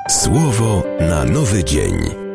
Słowo na nowy dzień.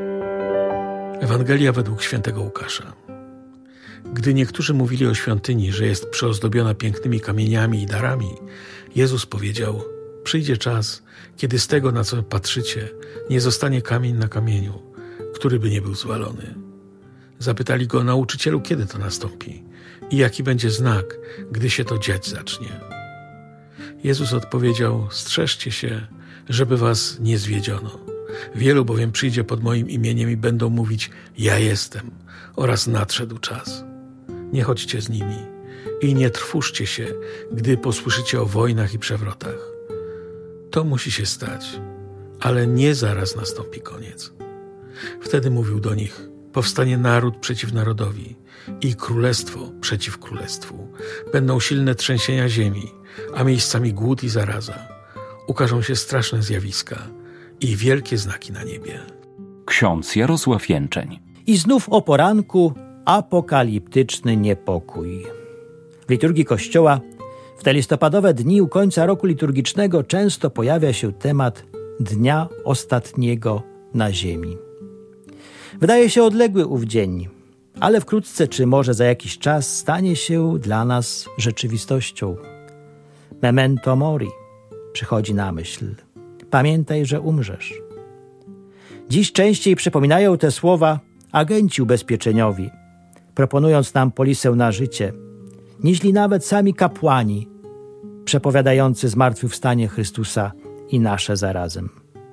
Ewangelia według świętego Łukasza. Gdy niektórzy mówili o świątyni, że jest przyozdobiona pięknymi kamieniami i darami, Jezus powiedział: przyjdzie czas, kiedy z tego, na co patrzycie, nie zostanie kamień na kamieniu, który by nie był zwalony. Zapytali go: nauczycielu, kiedy to nastąpi i jaki będzie znak, gdy się to dziać zacznie? Jezus odpowiedział: strzeżcie się, żeby was nie zwiedziono. Wielu bowiem przyjdzie pod moim imieniem i będą mówić: ja jestem, oraz nadszedł czas. Nie chodźcie z nimi i nie trwóżcie się, gdy posłyszycie o wojnach i przewrotach. To musi się stać, ale nie zaraz nastąpi koniec. Wtedy mówił do nich: powstanie naród przeciw narodowi i królestwo przeciw królestwu. Będą silne trzęsienia ziemi, a miejscami głód i zaraza. Ukażą się straszne zjawiska i wielkie znaki na niebie. Ksiądz Jarosław Jęczeń. I znów o poranku apokaliptyczny niepokój. W liturgii Kościoła w te listopadowe dni u końca roku liturgicznego często pojawia się temat Dnia Ostatniego na ziemi. Wydaje się odległy ów dzień, ale wkrótce, czy może za jakiś czas, stanie się dla nas rzeczywistością. Memento mori przychodzi na myśl. Pamiętaj, że umrzesz. Dziś częściej przypominają te słowa agenci ubezpieczeniowi, proponując nam polisę na życie, niźli nawet sami kapłani przepowiadający zmartwychwstanie Chrystusa i nasze zarazem.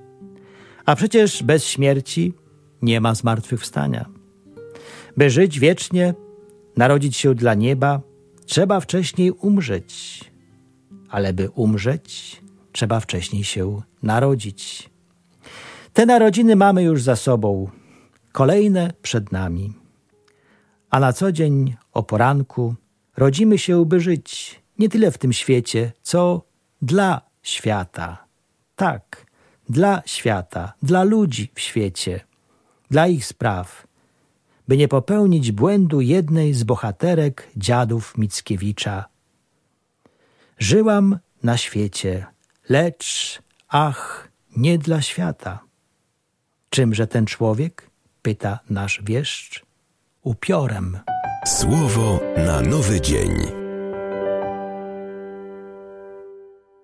A przecież bez śmierci nie ma zmartwychwstania. By żyć wiecznie, narodzić się dla nieba, trzeba wcześniej umrzeć. Ale by umrzeć, trzeba wcześniej się narodzić. Te narodziny mamy już za sobą, kolejne przed nami. A na co dzień o poranku rodzimy się, by żyć nie tyle w tym świecie, co dla świata. Tak, dla świata, dla ludzi w świecie, dla ich spraw, by nie popełnić błędu jednej z bohaterek dziadów Mickiewicza. Żyłam na świecie, lecz, ach, nie dla świata. Czymże ten człowiek? Pyta nasz wieszcz. Upiorem. Słowo na nowy dzień.